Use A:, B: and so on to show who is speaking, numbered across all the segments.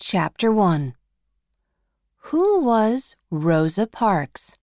A: Chapter 1. Who was Rosa Parks?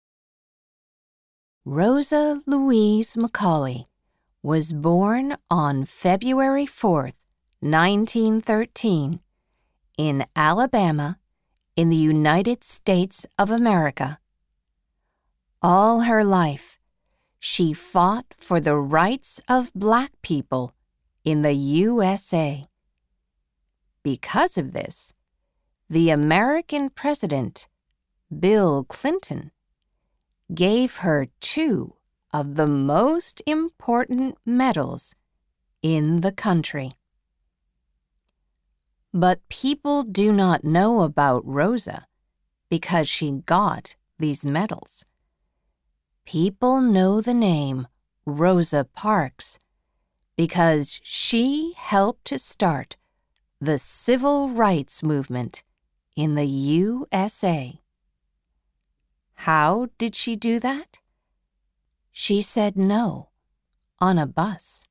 A: Rosa Louise Macaulay was born on February 4th, 1913, in Alabama, in the United States of America. All her life, she fought for the rights of Black people in the USA. Because of this, the American president, Bill Clinton, gave her two of the most important medals in the country. But people do not know about Rosa because she got these medals. People know the name Rosa Parks because she helped to start the civil rights movement in the USA. How did she do that? She said no on a bus.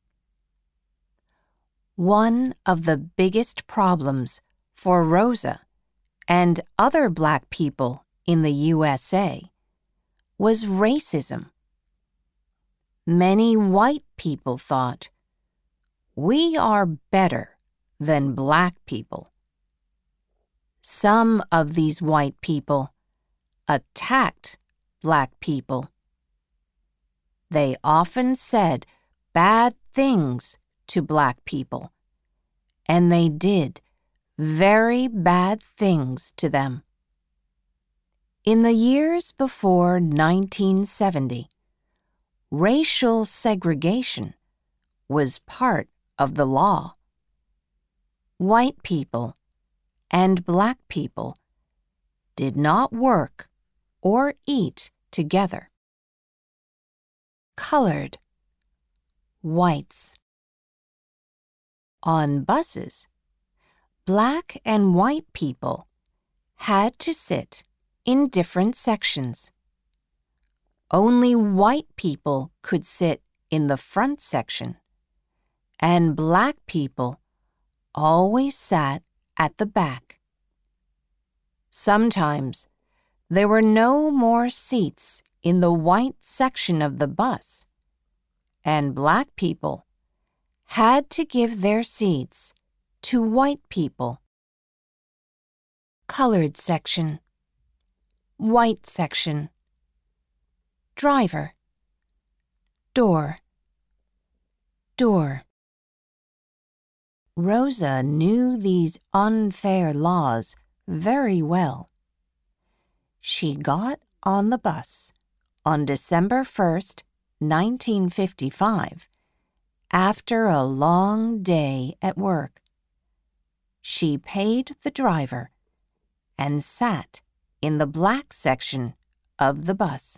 A: One of the biggest problems for Rosa and other Black people in the USA was racism. Many white people thought, "We are better than Black people." Some of these white people attacked Black people. They often said bad things to Black people, and they did very bad things to them. In the years before 1970, racial segregation was part of the law. White people and Black people did not work or eat together. Colored, whites. On buses, Black and white people had to sit in different sections. Only white people could sit in the front section, and Black people always sat at the back. Sometimes there were no more seats in the white section of the bus, and Black people had to give their seats to white people. Colored section, white section, driver, door, door. Rosa knew these unfair laws very well. She got on the bus on December 1st, 1955, after a long day at work. She paid the driver and sat in the Black section of the bus.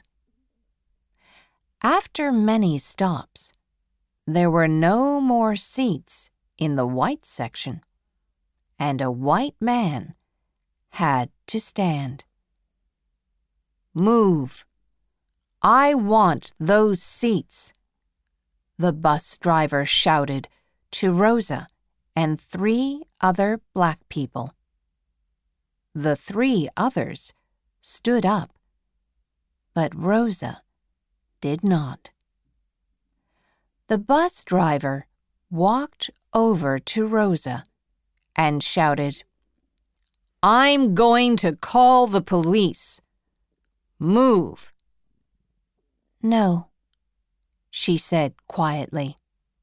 A: After many stops, there were no more seats in the white section, and a white man had to stand. "Move! I want those seats," the bus driver shouted to Rosa and 3 other Black people. The 3 others stood up, but Rosa did not. The bus driver walked over to Rosa and shouted, "I'm going to call the police. Move." "No," she said quietly.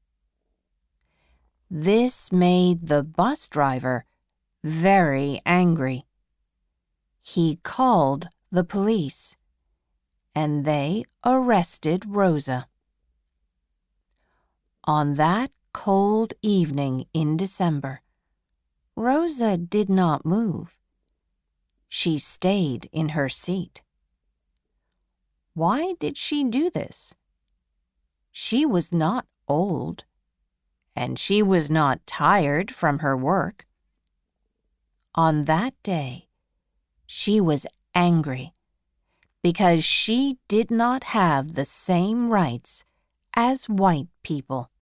A: This made the bus driver very angry. He called the police, and they arrested Rosa. On that cold evening in December, Rosa did not move. She stayed in her seat. Why did she do this? She was not old, and she was not tired from her work. On that day, she was angry because she did not have the same rights as white people.